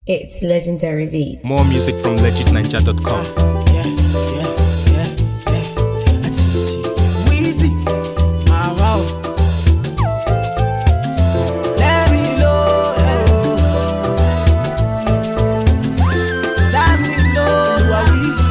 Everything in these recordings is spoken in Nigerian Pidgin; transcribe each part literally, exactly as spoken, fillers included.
It's Legendary Beats. More music from legit ninja dot com. Yeah, yeah, yeah, yeah. That's it. Weezy. Ah, wow. Let me know. Let me know. You are Weezy.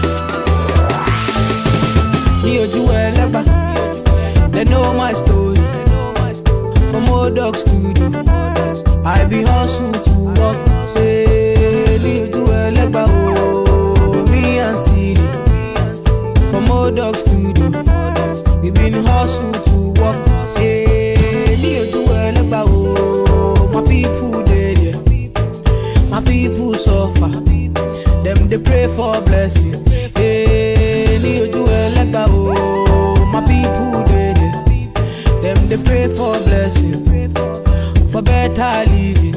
Me ojú ẹlẹ́gbà. They know my story. From old dog studio. I be hustle to work. Me ojú ẹlẹ́gbà o. Me and Siri. From old dog studio. We been hustle to work. Me ojú ẹlẹ́gbà o. My people dey there. My people suffer. Them they pray for blessing. Me ojú ẹlẹ́gbà o. My people dey there. Them they pray for blessing. For better living.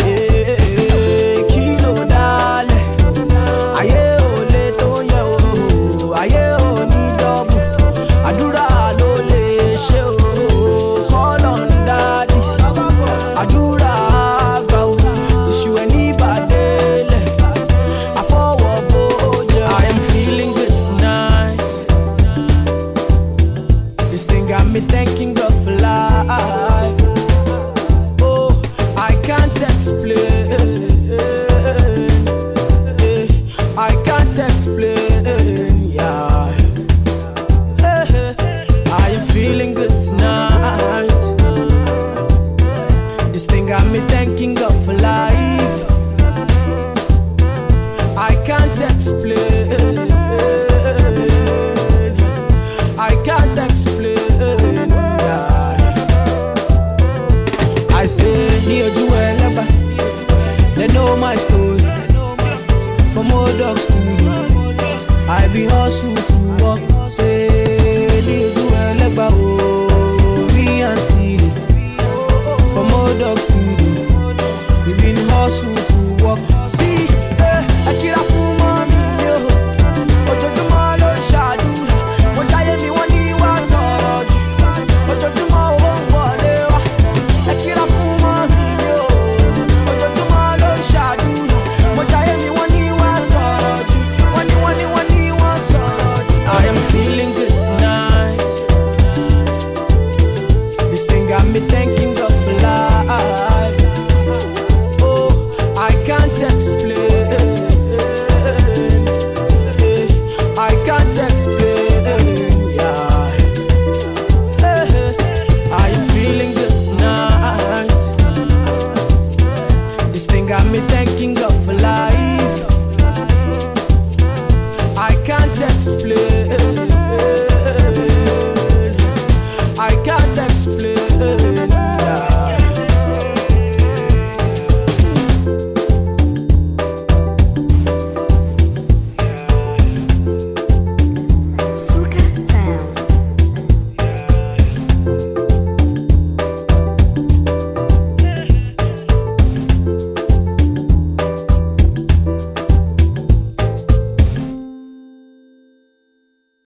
Kilo dale. Aye o le to ye o. Aye o ni double. Àdúrà ló lè ṣe o. Call on daddy. Àdúrà àgbà o. Tissue ẹni bàdélé. Àfọwọ́ bó jẹ. I am feeling good tonight. This thing got me thanking God for life. Oh, I can't explain. I can't explain. Yeah. I am feeling good tonight. This thing got me thanking God for life. I can't explain. I can't explain. Yeah. I say, near you, they know my story. From old dog studio, I be hustle to work. Say, near you, me and Siri. From old dog studio, we been hustle to work. See, eh, I kill a fool, mommy, yo. Ojo to my lo shadu. One time me one you was hard. Ojo to my one wale wa. I kill a fool, mommy, yo. Ojo to my lo shadu. One time me one you was hard. One you one you one you was hard. I am feeling good tonight. This thing got me thanking God for life. Oh, I can't explain. I can't explain. Yeah. I am feeling good tonight. This thing got me thanking God